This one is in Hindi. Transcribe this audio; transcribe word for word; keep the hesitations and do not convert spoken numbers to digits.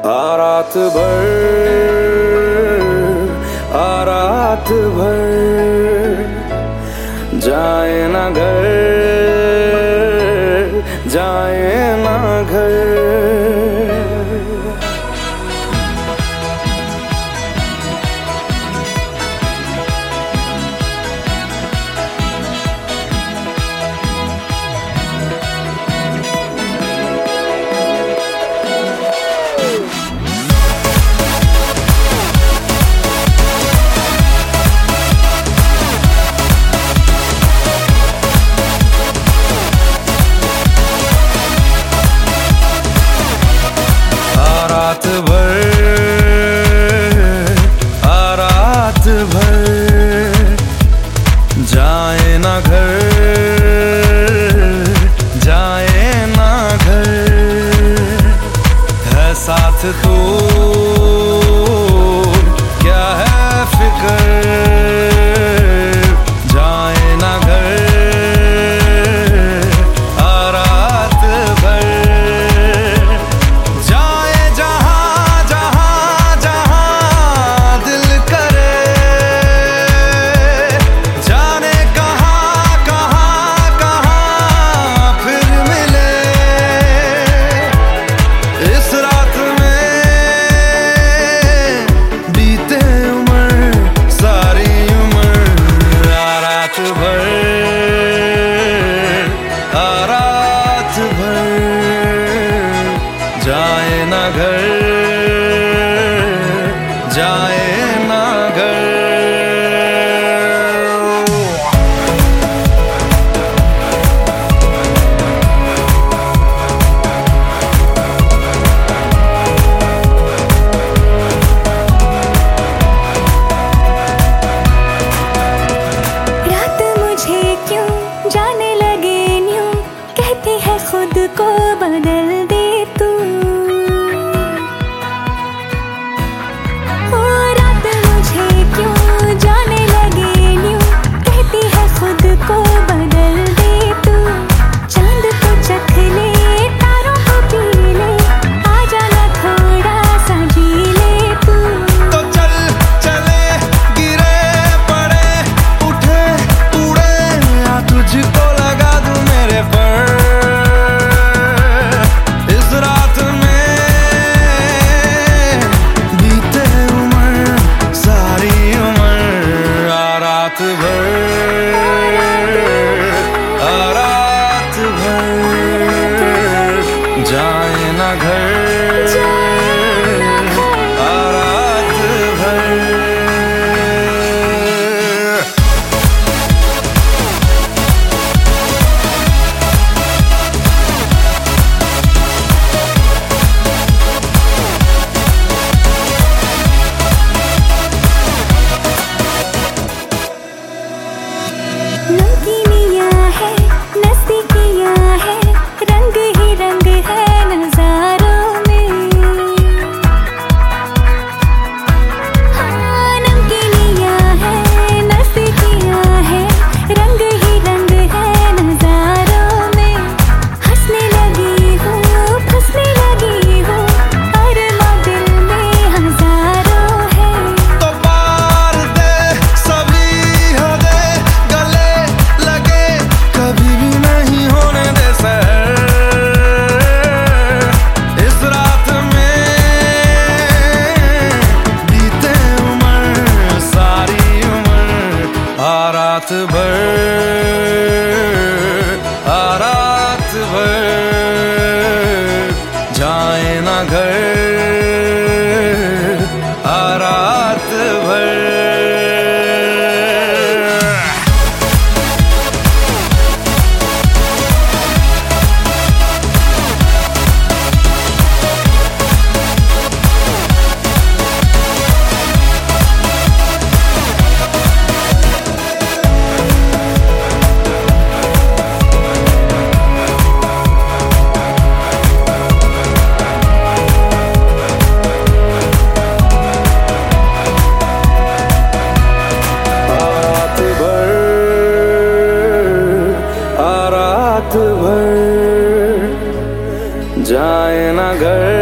आ रात भर, आ रात भर, जाए ना घर, जाए ना घर। रात भर, आ रात भर, जाए ना घर, जाए ना घर। है साथ तो क्या है फिक्र, जाए ना घर, आ रात भर। जाए ना घर, जाए ना घर। रात मुझे क्यों जाने लगे न्यूं, कहती है खुद को बदल दे तू। रात भर, आ रात भर, जाए ना घर, आ रात भर। नमकीनियाँ है, नज़दीकियाँ है, रंग ही रंग है नज़ारों में। हाँ, नमकीनियाँ है, नज़दीकियाँ है, रंग ही रंग है नज़ारों में। हंसने लगी हूँ, फंसने लगी हूँ, और मैं दिल में हज़ारों है। तो पार दे सभी हो दे, कभी भी नहीं होने दे सहर। इस रात में बीते उम्र, सारी उम्र, आ रात भर, आ रात भर, जाए ना घर, आ रात भर। रात भर, जाए ना घर।